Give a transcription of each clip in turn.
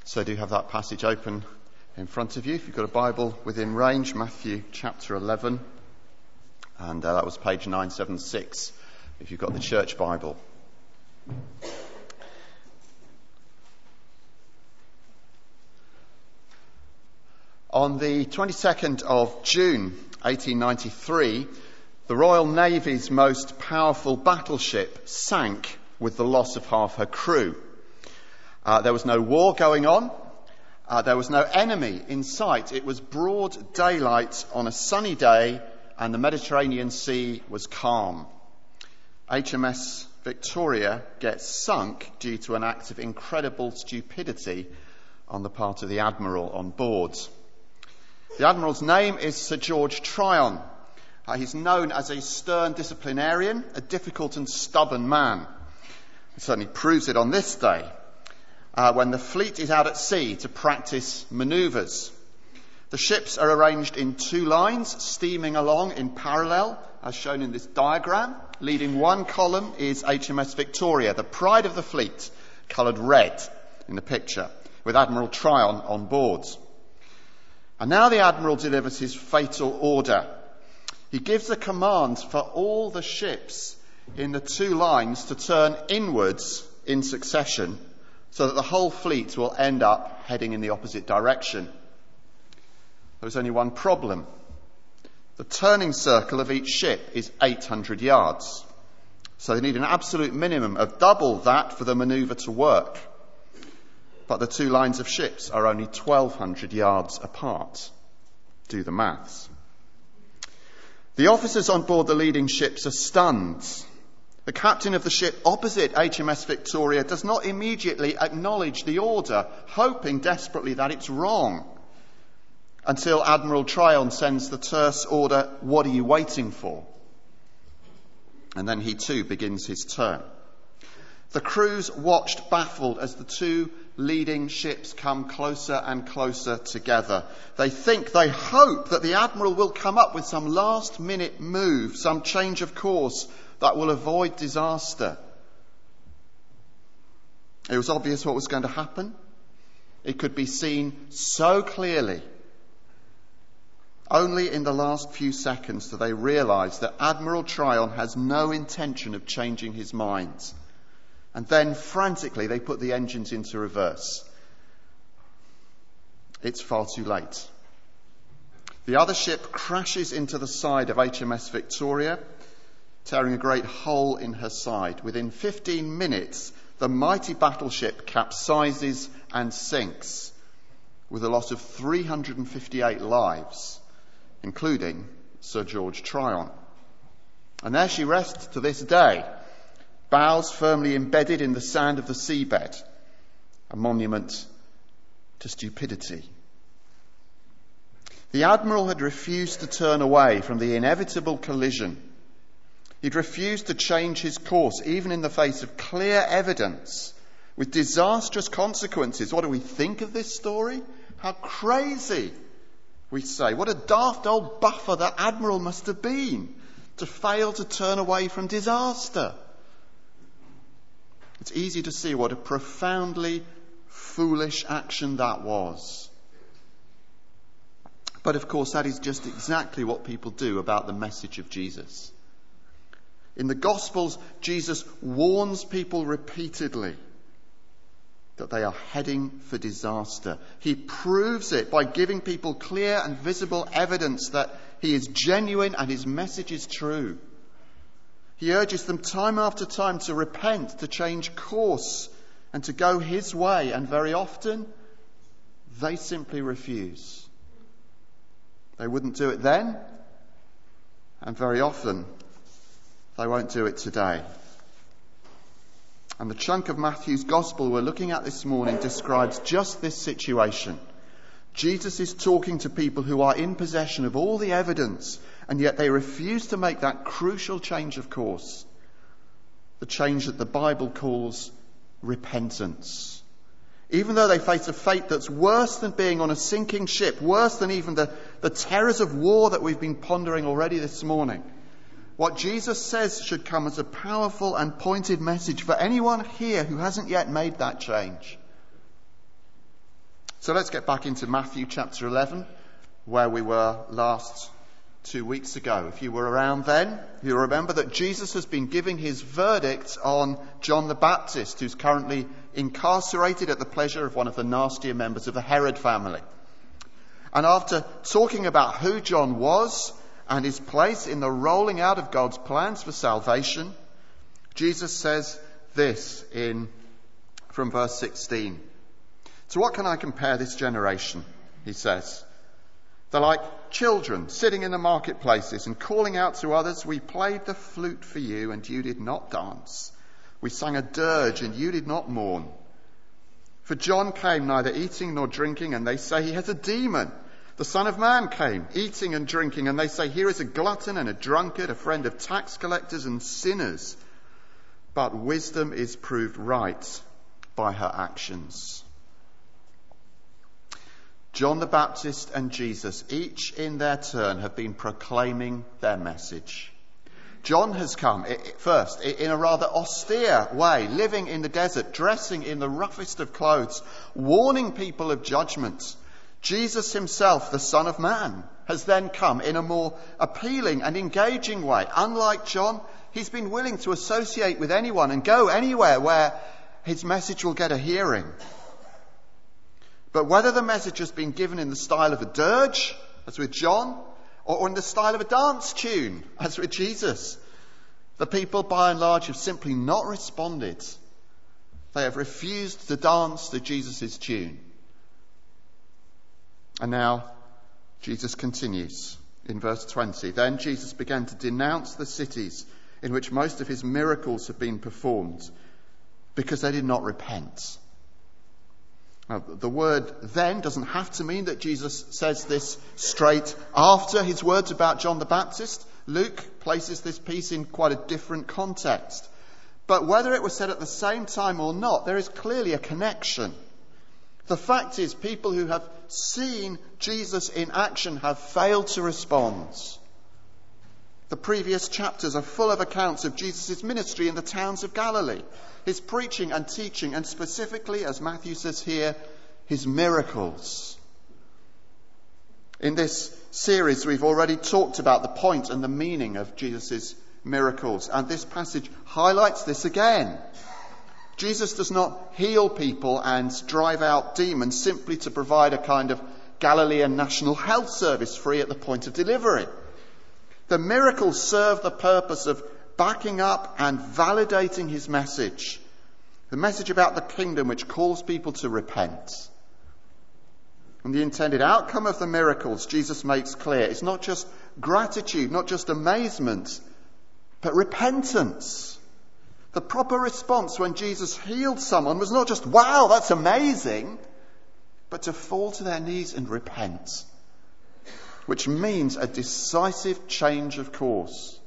So do have that passage open in front of you. If you've got a Bible within range, Matthew chapter 11. And that was page 976 if you've got the church Bible. On the 22nd of June 1893, the Royal Navy's most powerful battleship sank with the loss of half her crew. There was no war going on. There was no enemy in sight. It was broad daylight on a sunny day, and the Mediterranean Sea was calm. HMS Victoria gets sunk due to an act of incredible stupidity on the part of the Admiral on board. The Admiral's name is Sir George Tryon. He's known as a stern disciplinarian, a difficult and stubborn man. He certainly proves it on this day, when the fleet is out at sea to practice manoeuvres. The ships are arranged in two lines, steaming along in parallel, as shown in this diagram. Leading one column is HMS Victoria, the pride of the fleet, coloured red in the picture, with Admiral Tryon on board. And now the Admiral delivers his fatal order. He gives a command for all the ships in the two lines to turn inwards in succession, so that the whole fleet will end up heading in the opposite direction. There was only one problem. The turning circle of each ship is 800 yards. So they need an absolute minimum of double that for the manoeuvre to work. But the two lines of ships are only 1,200 yards apart. Do the maths. The officers on board the leading ships are stunned. The captain of the ship opposite HMS Victoria does not immediately acknowledge the order, hoping desperately that it's wrong, until Admiral Tryon sends the terse order, "What are you waiting for?" And then he too begins his turn. The crews watched baffled as the two leading ships come closer and closer together. They hope that the Admiral will come up with some last-minute move, some change of course that will avoid disaster. It was obvious what was going to happen. It could be seen so clearly. Only in the last few seconds do they realise that Admiral Tryon has no intention of changing his mind. And then, frantically, they put the engines into reverse. It's far too late. The other ship crashes into the side of HMS Victoria, tearing a great hole in her side. Within 15 minutes, the mighty battleship capsizes and sinks, with a loss of 358 lives, including Sir George Tryon. And there she rests to this day, bows firmly embedded in the sand of the seabed, a monument to stupidity. The Admiral had refused to turn away from the inevitable collision. He'd refused to change his course, even in the face of clear evidence, with disastrous consequences. What do we think of this story? How crazy, we say. What a daft old buffer that Admiral must have been to fail to turn away from disaster. It's easy to see what a profoundly foolish action that was. But of course, that is just exactly what people do about the message of Jesus. In the Gospels, Jesus warns people repeatedly that they are heading for disaster. He proves it by giving people clear and visible evidence that he is genuine and his message is true. He urges them time after time to repent, to change course, and to go his way. And very often, they simply refuse. They wouldn't do it then, and very often, they won't do it today. And the chunk of Matthew's Gospel we're looking at this morning describes just this situation. Jesus is talking to people who are in possession of all the evidence, and yet they refuse to make that crucial change of course. The change that the Bible calls repentance. Even though they face a fate that's worse than being on a sinking ship, worse than even the terrors of war that we've been pondering already this morning. What Jesus says should come as a powerful and pointed message for anyone here who hasn't yet made that change. So let's get back into Matthew chapter 11, where we were last 2 weeks ago. If you were around then, you'll remember that Jesus has been giving his verdict on John the Baptist, who's currently incarcerated at the pleasure of one of the nastier members of the Herod family. And after talking about who John was and his place in the rolling out of God's plans for salvation, Jesus says this from verse 16. "To what can I compare this generation?" he says. "They're like children sitting in the marketplaces and calling out to others, 'We played the flute for you and you did not dance. We sang a dirge and you did not mourn. For John came neither eating nor drinking, and they say he has a demon. The Son of Man came eating and drinking, and they say, here is a glutton and a drunkard, a friend of tax collectors and sinners. But wisdom is proved right by her actions.'" John the Baptist and Jesus, each in their turn, have been proclaiming their message. John has come first in a rather austere way, living in the desert, dressing in the roughest of clothes, warning people of judgment. Jesus himself, the Son of Man, has then come in a more appealing and engaging way. Unlike John, he's been willing to associate with anyone and go anywhere where his message will get a hearing. But whether the message has been given in the style of a dirge, as with John, or in the style of a dance tune, as with Jesus, the people by and large have simply not responded. They have refused to dance to Jesus' tune. And now Jesus continues in verse 20. "Then Jesus began to denounce the cities in which most of his miracles have been performed, because they did not repent." Now, the word "then" doesn't have to mean that Jesus says this straight after his words about John the Baptist. Luke places this piece in quite a different context. But whether it was said at the same time or not, there is clearly a connection. The fact is, people who have seen Jesus in action have failed to respond. The previous chapters are full of accounts of Jesus' ministry in the towns of Galilee, his preaching and teaching, and specifically, as Matthew says here, his miracles. In this series, we've already talked about the point and the meaning of Jesus' miracles, and this passage highlights this again. Jesus does not heal people and drive out demons simply to provide a kind of Galilean national health service free at the point of delivery. The miracles serve the purpose of backing up and validating his message. The message about the kingdom which calls people to repent. And the intended outcome of the miracles, Jesus makes clear, is not just gratitude, not just amazement, but repentance. The proper response when Jesus healed someone was not just, "Wow, that's amazing," but to fall to their knees and repent, which means a decisive change of course.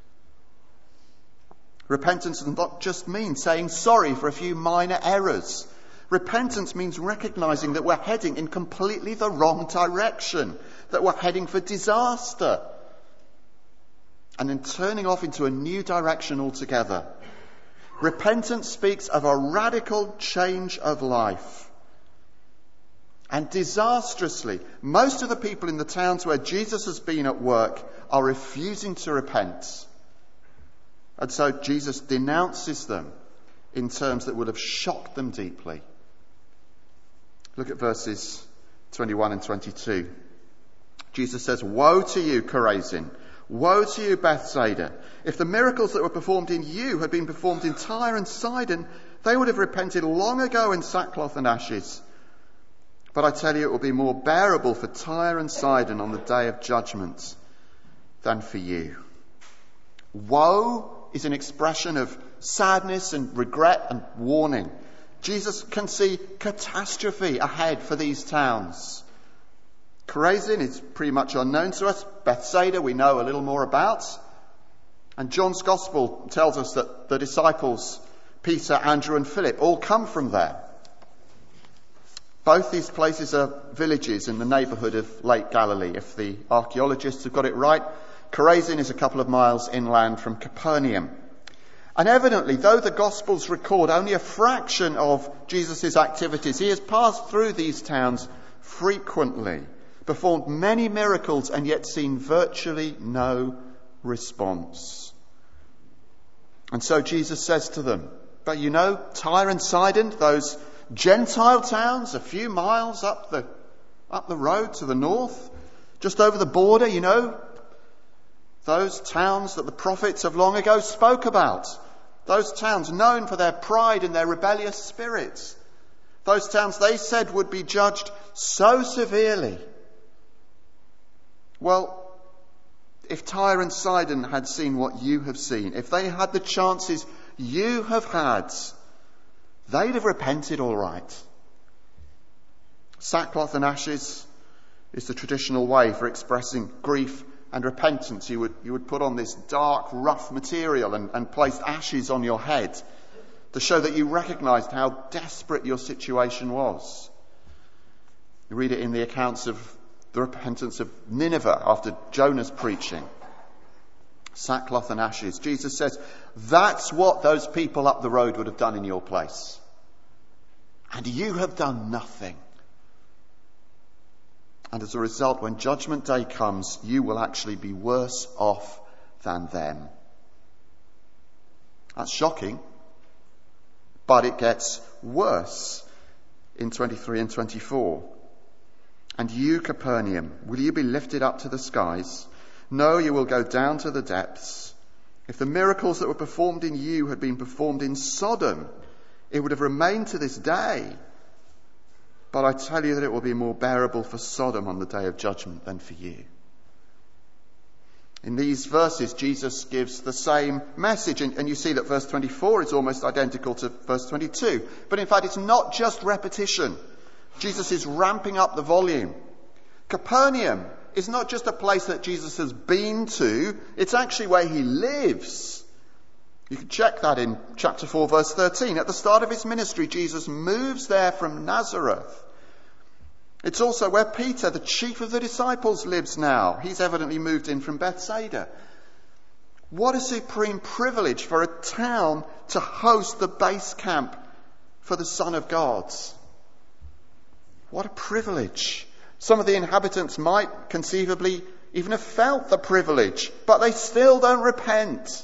Repentance does not just mean saying sorry for a few minor errors. Repentance means recognizing that we're heading in completely the wrong direction, that we're heading for disaster, and then turning off into a new direction altogether. Repentance speaks of a radical change of life. And disastrously, most of the people in the towns where Jesus has been at work are refusing to repent. And so Jesus denounces them in terms that would have shocked them deeply. Look at verses 21 and 22. Jesus says, "Woe to you, Chorazin! Woe to you, Bethsaida! If the miracles that were performed in you had been performed in Tyre and Sidon, they would have repented long ago in sackcloth and ashes. But I tell you, it will be more bearable for Tyre and Sidon on the day of judgment than for you." Woe is an expression of sadness and regret and warning. Jesus can see catastrophe ahead for these towns. Chorazin is pretty much unknown to us. Bethsaida we know a little more about. And John's Gospel tells us that the disciples, Peter, Andrew and Philip, all come from there. Both these places are villages in the neighbourhood of Lake Galilee. If the archaeologists have got it right, Chorazin is a couple of miles inland from Capernaum. And evidently, though the Gospels record only a fraction of Jesus' activities, he has passed through these towns frequently, performed many miracles, and yet seen virtually no response. And so Jesus says to them, but you know, Tyre and Sidon, those Gentile towns a few miles up the road to the north, just over the border, you know, those towns that the prophets of long ago spoke about. Those towns known for their pride and their rebellious spirits. Those towns they said would be judged so severely. Well, if Tyre and Sidon had seen what you have seen, if they had the chances you have had, they'd have repented all right. Sackcloth and ashes is the traditional way for expressing grief and repentance. You would put on this dark, rough material and place ashes on your head to show that you recognised how desperate your situation was. You read it in the accounts of the repentance of Nineveh after Jonah's preaching. Sackcloth and ashes. Jesus says, that's what those people up the road would have done in your place. And you have done nothing. And as a result, when judgment day comes, you will actually be worse off than them. That's shocking. But it gets worse in 23 and 24. And you, Capernaum, will you be lifted up to the skies? No, you will go down to the depths. If the miracles that were performed in you had been performed in Sodom, it would have remained to this day. But I tell you that it will be more bearable for Sodom on the day of judgment than for you. In these verses, Jesus gives the same message. And you see that verse 24 is almost identical to verse 22. But in fact, it's not just repetition. Jesus is ramping up the volume. Capernaum is not just a place that Jesus has been to. It's actually where he lives. You can check that in chapter 4, verse 13. At the start of his ministry, Jesus moves there from Nazareth. It's also where Peter, the chief of the disciples, lives now. He's evidently moved in from Bethsaida. What a supreme privilege for a town to host the base camp for the Son of God. What a privilege. Some of the inhabitants might conceivably even have felt the privilege, but they still don't repent.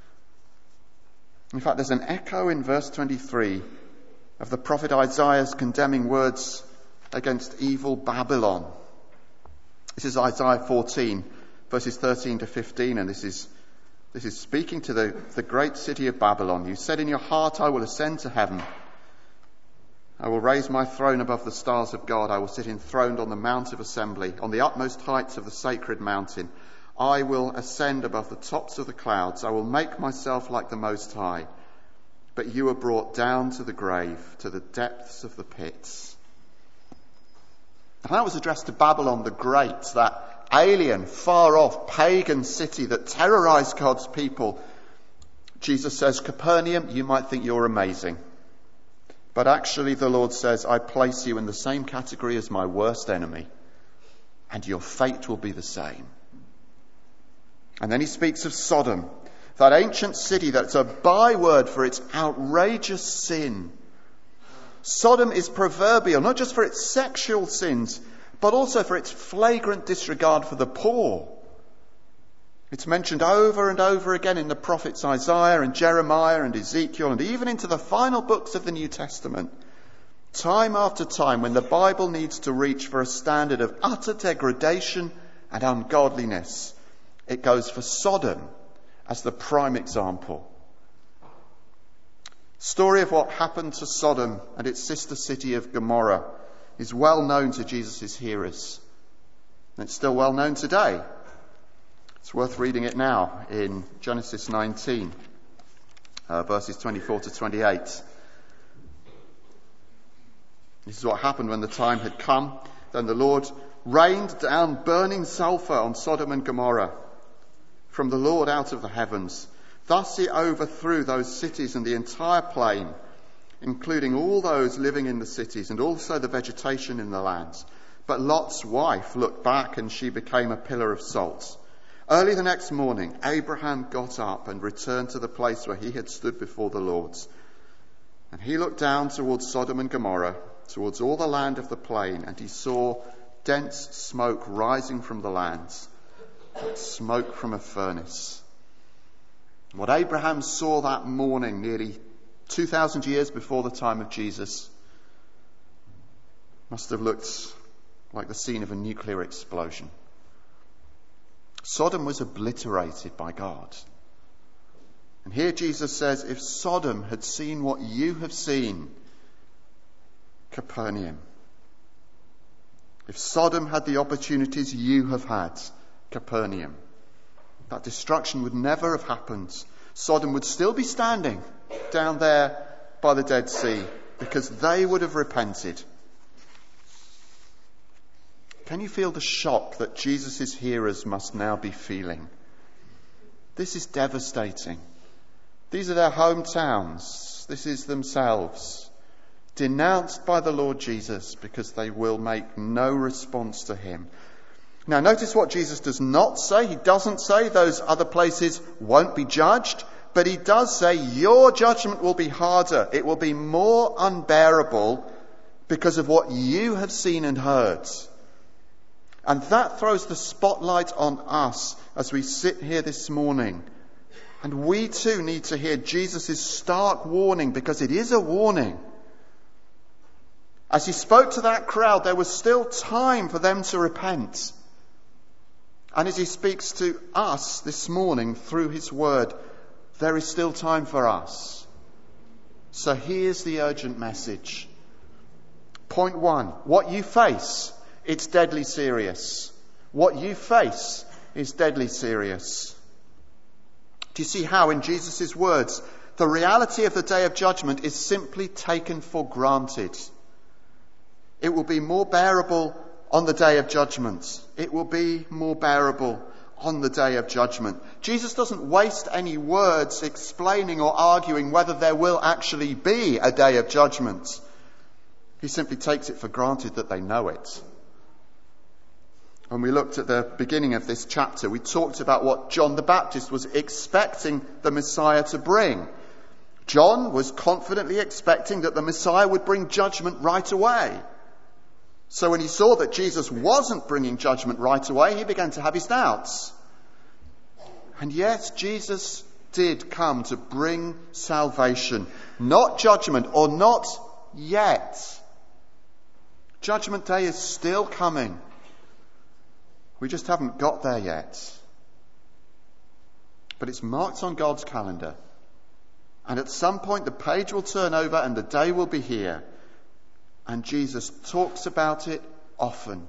In fact, there's an echo in verse 23 of the prophet Isaiah's condemning words against evil Babylon. This is Isaiah 14, verses 13 to 15, and this is speaking to the great city of Babylon. You said in your heart, I will ascend to heaven. I will raise my throne above the stars of God. I will sit enthroned on the mount of assembly, on the utmost heights of the sacred mountain. I will ascend above the tops of the clouds. I will make myself like the Most High. But you are brought down to the grave, to the depths of the pits. And that was addressed to Babylon the Great, that alien, far-off, pagan city that terrorized God's people. Jesus says, Capernaum, you might think you're amazing. But actually, the Lord says, I place you in the same category as my worst enemy, and your fate will be the same. And then he speaks of Sodom, that ancient city that's a byword for its outrageous sin. Sodom is proverbial, not just for its sexual sins, but also for its flagrant disregard for the poor. It's mentioned over and over again in the prophets Isaiah and Jeremiah and Ezekiel and even into the final books of the New Testament. Time after time, when the Bible needs to reach for a standard of utter degradation and ungodliness, it goes for Sodom as the prime example. The story of what happened to Sodom and its sister city of Gomorrah is well known to Jesus' hearers. And it's still well known today. It's worth reading it now in Genesis 19, verses 24 to 28. This is what happened when the time had come. Then the Lord rained down burning sulphur on Sodom and Gomorrah from the Lord out of the heavens. Thus he overthrew those cities and the entire plain, including all those living in the cities and also the vegetation in the lands. But Lot's wife looked back and she became a pillar of salt. Early the next morning, Abraham got up and returned to the place where he had stood before the Lord. And he looked down towards Sodom and Gomorrah, towards all the land of the plain, and he saw dense smoke rising from the lands, like smoke from a furnace. What Abraham saw that morning, nearly 2,000 years before the time of Jesus, must have looked like the scene of a nuclear explosion. Sodom was obliterated by God. And here Jesus says, if Sodom had seen what you have seen, Capernaum, if Sodom had the opportunities you have had, Capernaum, that destruction would never have happened. Sodom would still be standing down there by the Dead Sea because they would have repented. Can you feel the shock that Jesus' hearers must now be feeling? This is devastating. These are their hometowns. This is themselves, denounced by the Lord Jesus because they will make no response to him. Now notice what Jesus does not say. He doesn't say those other places won't be judged, but he does say your judgment will be harder. It will be more unbearable because of what you have seen and heard. And that throws the spotlight on us as we sit here this morning. And we too need to hear Jesus' stark warning, because it is a warning. As he spoke to that crowd, there was still time for them to repent. And as he speaks to us this morning through his word, there is still time for us. So here's the urgent message. Point 1, what you face, it's deadly serious. What you face is deadly serious. Do you see how, in Jesus' words, the reality of the day of judgment is simply taken for granted? It will be more bearable on the day of judgment. It will be more bearable on the day of judgment. Jesus doesn't waste any words explaining or arguing whether there will actually be a day of judgment. He simply takes it for granted that they know it. When we looked at the beginning of this chapter, we talked about what John the Baptist was expecting the Messiah to bring. John was confidently expecting that the Messiah would bring judgment right away. So when he saw that Jesus wasn't bringing judgment right away, he began to have his doubts. And yes, Jesus did come to bring salvation, not judgment, or not yet. Judgment Day is still coming. We just haven't got there yet. But it's marked on God's calendar. And at some point the page will turn over and the day will be here. And Jesus talks about it often.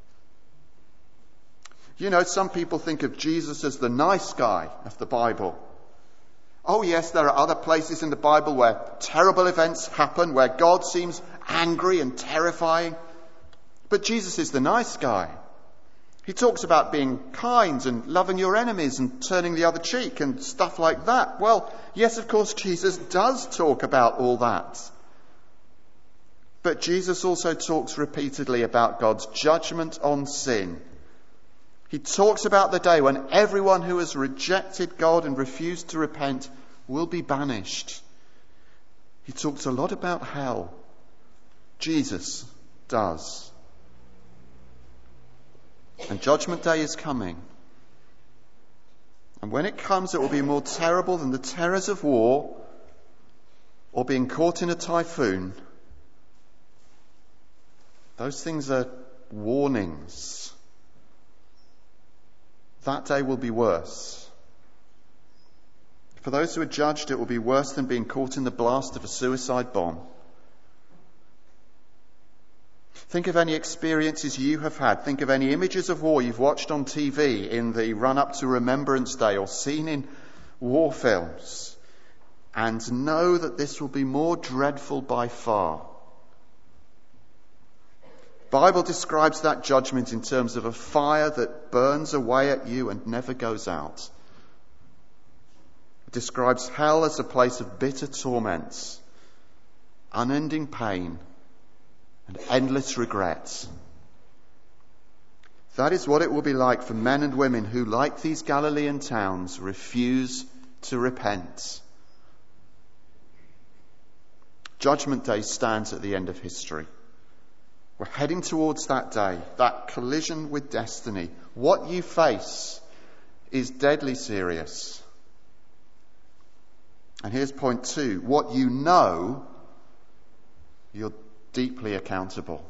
You know, some people think of Jesus as the nice guy of the Bible. Oh yes, there are other places in the Bible where terrible events happen, where God seems angry and terrifying. But Jesus is the nice guy. He talks about being kind and loving your enemies and turning the other cheek and stuff like that. Well, yes, of course, Jesus does talk about all that. But Jesus also talks repeatedly about God's judgment on sin. He talks about the day when everyone who has rejected God and refused to repent will be banished. He talks a lot about hell. Jesus does. And Judgment Day is coming. And when it comes, it will be more terrible than the terrors of war or being caught in a typhoon. Those things are warnings. That day will be worse. For those who are judged, it will be worse than being caught in the blast of a suicide bomb. Think of any experiences you have had. Think of any images of war you've watched on TV in the run-up to Remembrance Day or seen in war films. And know that this will be more dreadful by far. The Bible describes that judgment in terms of a fire that burns away at you and never goes out. It describes hell as a place of bitter torments, unending pain, and endless regrets. That is what it will be like for men and women who, like these Galilean towns, refuse to repent. Judgment Day stands at the end of history. We're heading towards that day, that collision with destiny. What you face is deadly serious. And here's point 2. What you know, you're deeply accountable.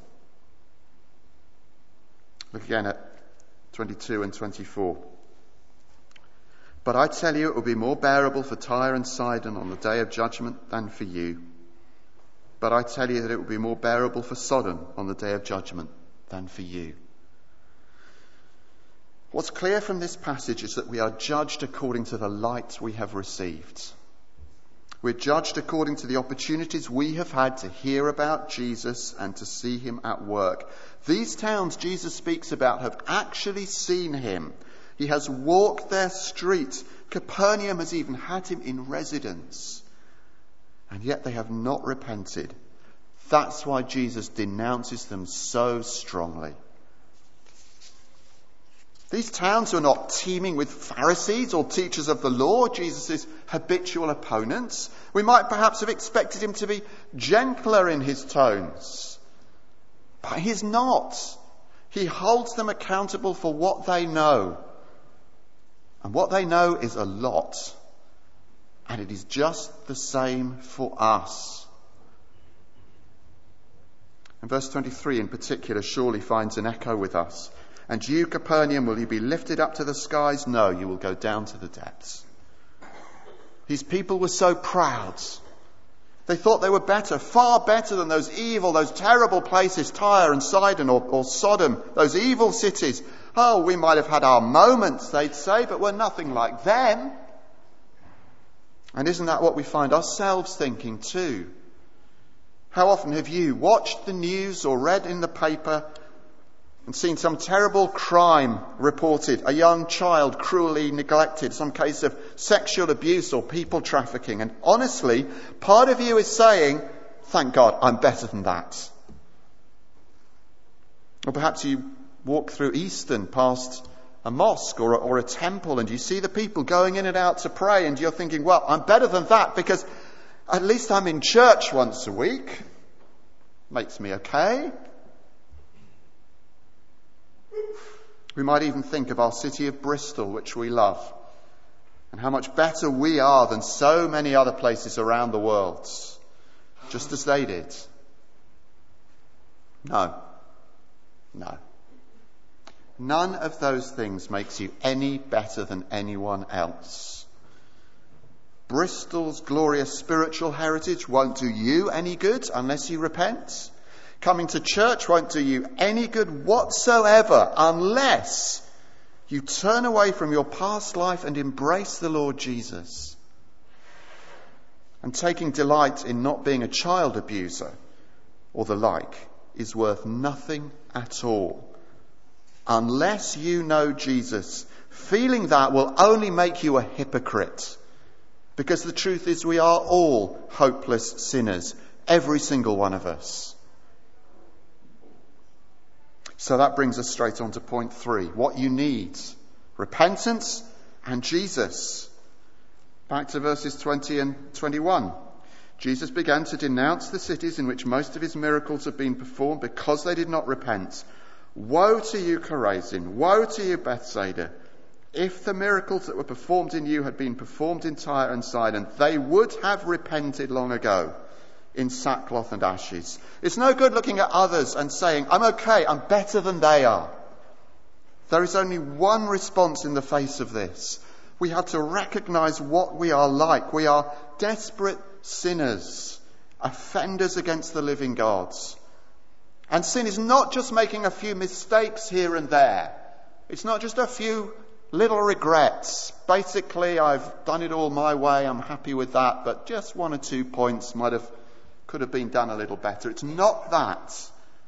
Look again at 22 and 24. But I tell you, it will be more bearable for Tyre and Sidon on the day of judgment than for you. But I tell you that it will be more bearable for Sodom on the day of judgment than for you. What's clear from this passage is that we are judged according to the light we have received. We're judged according to the opportunities we have had to hear about Jesus and to see him at work. These towns Jesus speaks about have actually seen him. He has walked their streets. Capernaum has even had him in residence. And yet they have not repented. That's why Jesus denounces them so strongly. These towns are not teeming with Pharisees or teachers of the law, Jesus' habitual opponents. We might perhaps have expected him to be gentler in his tones. But he's not. He holds them accountable for what they know. And what they know is a lot. And it is just the same for us. And verse 23 in particular surely finds an echo with us. And you, Capernaum, will you be lifted up to the skies? No, you will go down to the depths. These people were so proud. They thought they were better, far better than those evil, those terrible places, Tyre and Sidon or Sodom, those evil cities. Oh, we might have had our moments, they'd say, but we're nothing like them. And isn't that what we find ourselves thinking too? How often have you watched the news or read in the paper and seen some terrible crime reported, a young child cruelly neglected, some case of sexual abuse or people trafficking? And honestly, part of you is saying, thank God, I'm better than that. Or perhaps you walk through Easton past a mosque or a temple and you see the people going in and out to pray and you're thinking, well, I'm better than that because at least I'm in church once a week. Makes me okay. We might even think of our city of Bristol, which we love, and how much better we are than so many other places around the world, just as they did. No. None of those things makes you any better than anyone else. Bristol's glorious spiritual heritage won't do you any good unless you repent. Coming to church won't do you any good whatsoever unless you turn away from your past life and embrace the Lord Jesus. And taking delight in not being a child abuser or the like is worth nothing at all. Unless you know Jesus, feeling that will only make you a hypocrite. Because the truth is we are all hopeless sinners, every single one of us. So that brings us straight on to point 3. What you need: repentance and Jesus. Back to verses 20 and 21. Jesus began to denounce the cities in which most of his miracles had been performed because they did not repent. Woe to you, Chorazin! Woe to you, Bethsaida! If the miracles that were performed in you had been performed in Tyre and Sidon, they would have repented long ago in sackcloth and ashes. It's no good looking at others and saying, I'm okay, I'm better than they are. There is only one response in the face of this. We have to recognize what we are like. We are desperate sinners, offenders against the living God. And sin is not just making a few mistakes here and there. It's not just a few little regrets. Basically, I've done it all my way, I'm happy with that, but just 1 or 2 points could have been done a little better. It's not that.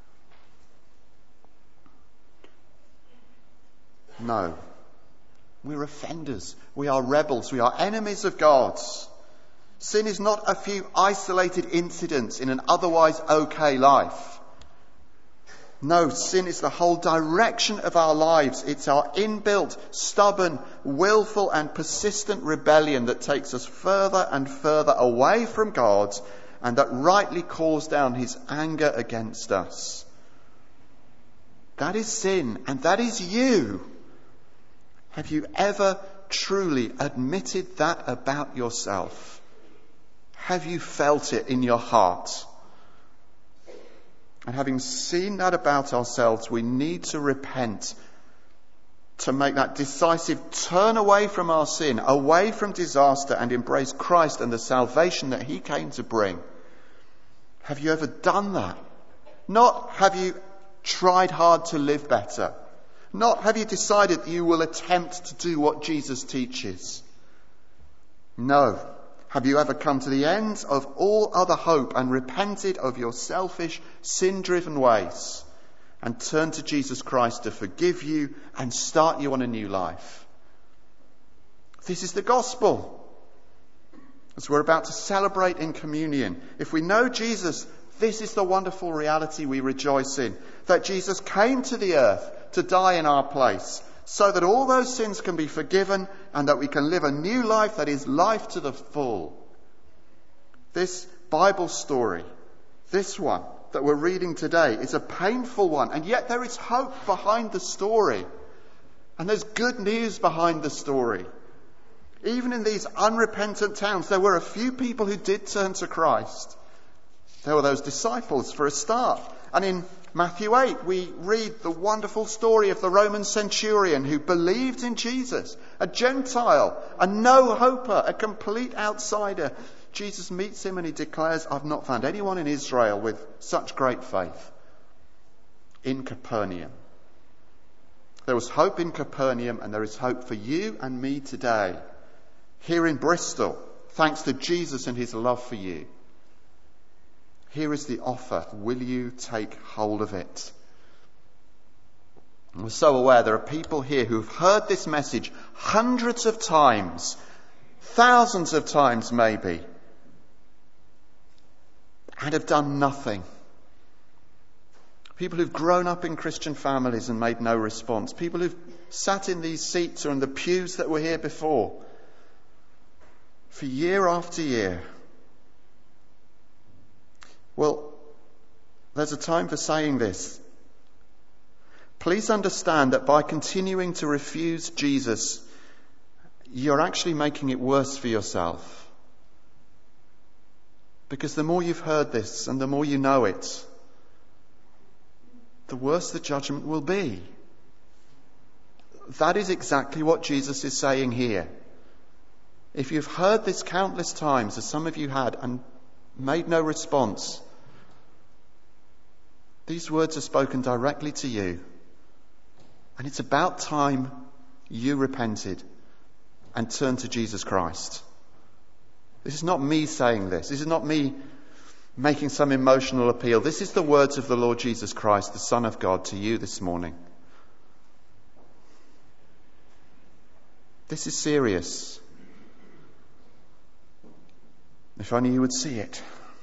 No. We're offenders. We are rebels. We are enemies of God. Sin is not a few isolated incidents in an otherwise okay life. No, sin is the whole direction of our lives. It's our inbuilt, stubborn, willful and persistent rebellion that takes us further and further away from God and that rightly calls down his anger against us. That is sin, and that is you. Have you ever truly admitted that about yourself? Have you felt it in your heart? And having seen that about ourselves, we need to repent, to make that decisive turn away from our sin, away from disaster, and embrace Christ and the salvation that he came to bring. Have you ever done that? Not have you tried hard to live better. Not have you decided that you will attempt to do what Jesus teaches. No. Have you ever come to the end of all other hope and repented of your selfish, sin-driven ways and turned to Jesus Christ to forgive you and start you on a new life? This is the gospel, as we're about to celebrate in communion. If we know Jesus, this is the wonderful reality we rejoice in, that Jesus came to the earth to die in our place, so that all those sins can be forgiven and that we can live a new life that is life to the full. This Bible story, this one that we're reading today, is a painful one, and yet there is hope behind the story. And there's good news behind the story. Even in these unrepentant towns, there were a few people who did turn to Christ. There were those disciples for a start. And in Matthew 8, we read the wonderful story of the Roman centurion who believed in Jesus, a Gentile, a no-hoper, a complete outsider. Jesus meets him and he declares, "I've not found anyone in Israel with such great faith." In Capernaum. There was hope in Capernaum, and there is hope for you and me today. Here in Bristol, thanks to Jesus and his love for you. Here is the offer. Will you take hold of it? And we're so aware there are people here who've heard this message hundreds of times, thousands of times maybe, and have done nothing. People who've grown up in Christian families and made no response. People who've sat in these seats or in the pews that were here before for year after year. Well, there's a time for saying this. Please understand that by continuing to refuse Jesus, you're actually making it worse for yourself. Because the more you've heard this and the more you know it, the worse the judgment will be. That is exactly what Jesus is saying here. If you've heard this countless times, as some of you had, and made no response, these words are spoken directly to you. And it's about time you repented and turned to Jesus Christ. This is not me saying this. This is not me making some emotional appeal. This is the words of the Lord Jesus Christ, the Son of God, to you this morning. This is serious. If only you would see it.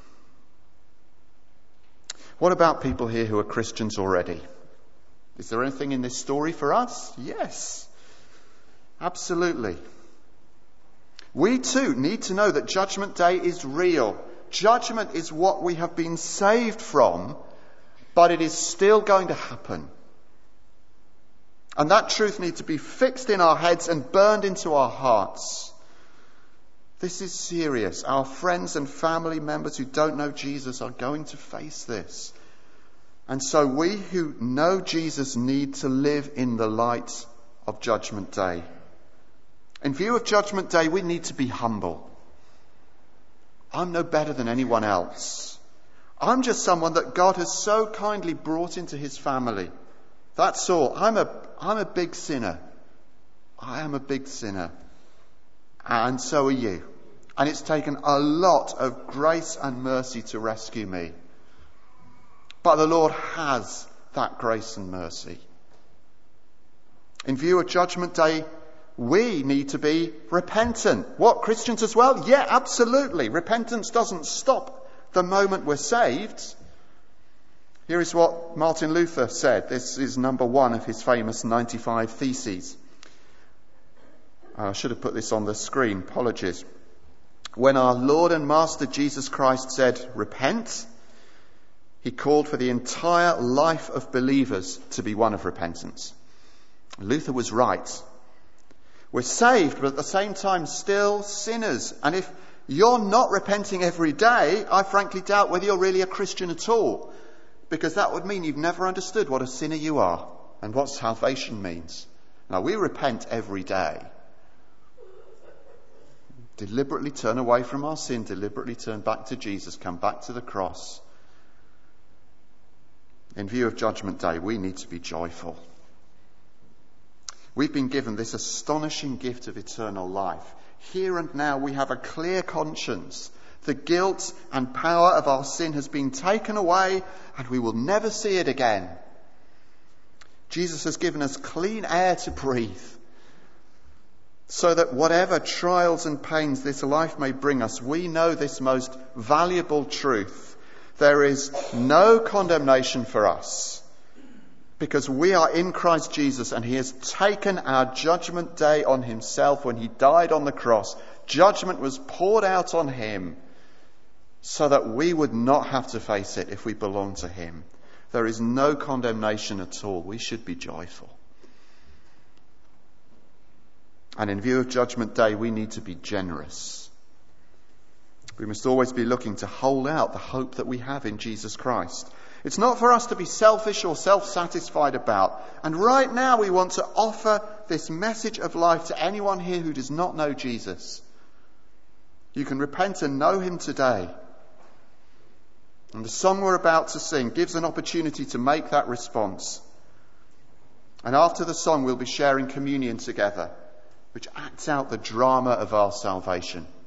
What about people here who are Christians already? Is there anything in this story for us? Yes, absolutely. We too need to know that Judgment Day is real. Judgment is what we have been saved from, but it is still going to happen. And that truth needs to be fixed in our heads and burned into our hearts. This is serious. Our friends and family members who don't know Jesus are going to face this. And so we who know Jesus need to live in the light of Judgment Day. In view of Judgment Day, we need to be humble. I'm no better than anyone else. I'm just someone that God has so kindly brought into his family. That's all. I'm a big sinner. I am a big sinner. And so are you. And it's taken a lot of grace and mercy to rescue me. But the Lord has that grace and mercy. In view of Judgment Day, we need to be repentant. What, Christians as well? Yeah, absolutely. Repentance doesn't stop the moment we're saved. Here is what Martin Luther said. This is number 1 of his famous 95 Theses. I should have put this on the screen. Apologies. When our Lord and Master Jesus Christ said, "Repent," he called for the entire life of believers to be one of repentance. Luther was right. We're saved, but at the same time still sinners. And if you're not repenting every day, I frankly doubt whether you're really a Christian at all. Because that would mean you've never understood what a sinner you are and what salvation means. Now, we repent every day. Deliberately turn away from our sin, deliberately turn back to Jesus, come back to the cross. In view of Judgment Day, we need to be joyful. We've been given this astonishing gift of eternal life. Here and now we have a clear conscience. The guilt and power of our sin has been taken away and we will never see it again. Jesus has given us clean air to breathe, so that whatever trials and pains this life may bring us, we know this most valuable truth. There is no condemnation for us because we are in Christ Jesus and he has taken our judgment day on himself when he died on the cross. Judgment was poured out on him so that we would not have to face it if we belong to him. There is no condemnation at all. We should be joyful. And in view of Judgment Day, we need to be generous. We must always be looking to hold out the hope that we have in Jesus Christ. It's not for us to be selfish or self-satisfied about. And right now we want to offer this message of life to anyone here who does not know Jesus. You can repent and know him today. And the song we're about to sing gives an opportunity to make that response. And after the song, we'll be sharing communion together, which acts out the drama of our salvation.